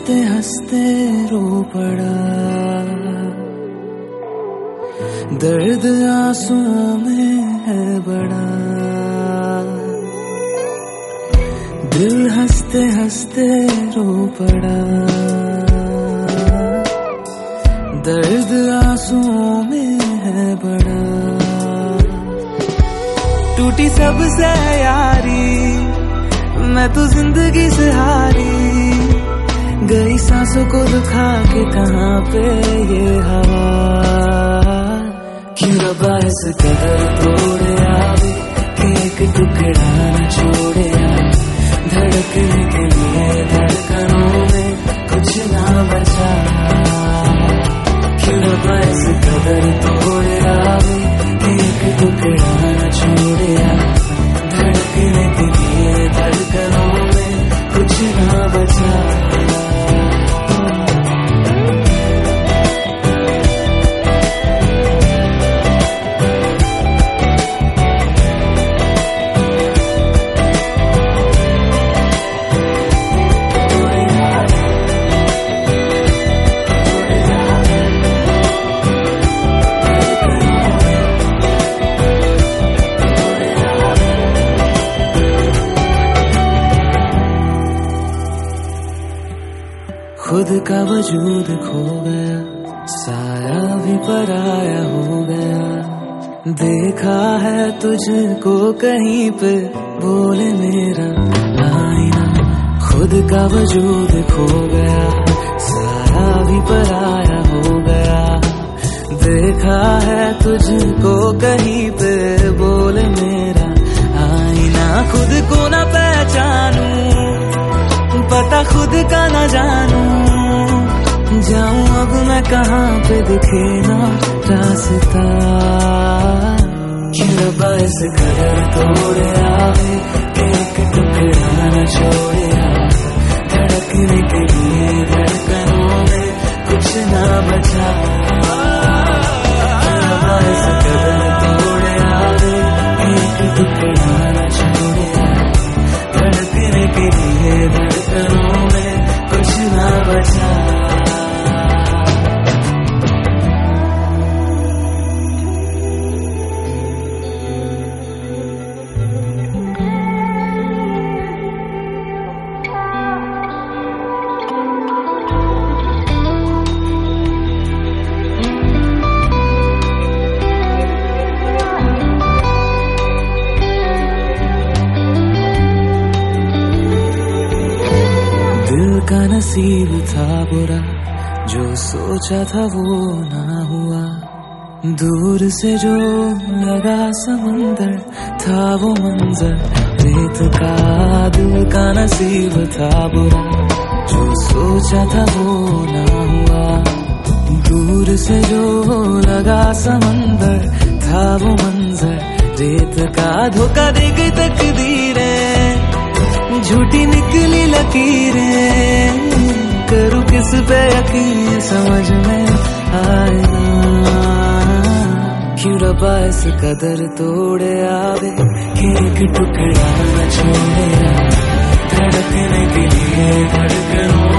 हंसते हंसते रो पड़ा, दर्द आंसुओं में है बड़ा। दिल हंसते हंसते रो पड़ा, दर्द आंसुओं में है बड़ा। टूटी सबसे यारी, मैं तो जिंदगी से हारी, गई सांसों को दुखा के कहाँ पे ये हवा। क्यों रब्बा इस कदर तोड़े आवे कि एक टुकड़ा न छोड़े आवे। धड़कने के लिए धड़कनों में कुछ ना बचा। क्यों रब्बा इस कदर तोड़े आवे कि एक टुकड़ा न छोड़े आवे। धड़कने के लिए धड़कनों में कुछ ना बचा। खुद का वजूद खो गया, साया भी पराया हो गया। देखा है तुझको कहीं पे, बोले मेरा आईना। खुद का वजूद खो गया, साया भी पराया हो गया। देखा है तुझको कहीं पे, बोले मेरा आईना। खुद को ना पहचानूं, पता खुद का ना जानूं, जाऊं अब मैं कहाँ पे दिखे ना रास्ता। क्यों रब्बा इस कदर तोड़े आवे कि एक टुकड़ा न छोड़े आवे। धड़कने के लिए धड़कनों में कुछ ना बचा। क्यों रब्बा इस कदर तोड़े आवे कि एक टुकड़ा न छोड़े आवे। धड़कने के लिए धड़कनों में कुछ ना बचा। दिल का नसीब था बुरा, जो सोचा था वो ना हुआ। दूर से जो लगा समंदर, था वो मंजर रेत का। दिल का नसीब था बुरा, जो सोचा था वो ना हुआ। दूर से जो लगा समंदर, था वो मंजर रेत का। धोखा दे गई तकदीरें, झूठी निकली लकीरें। करूं किस पे यकीन, समझ में आए ना। क्यों रब्बा इस कदर तोड़े आवे कि एक टुकड़ा न छोड़े आवे। धड़कने के लिए धड़कनों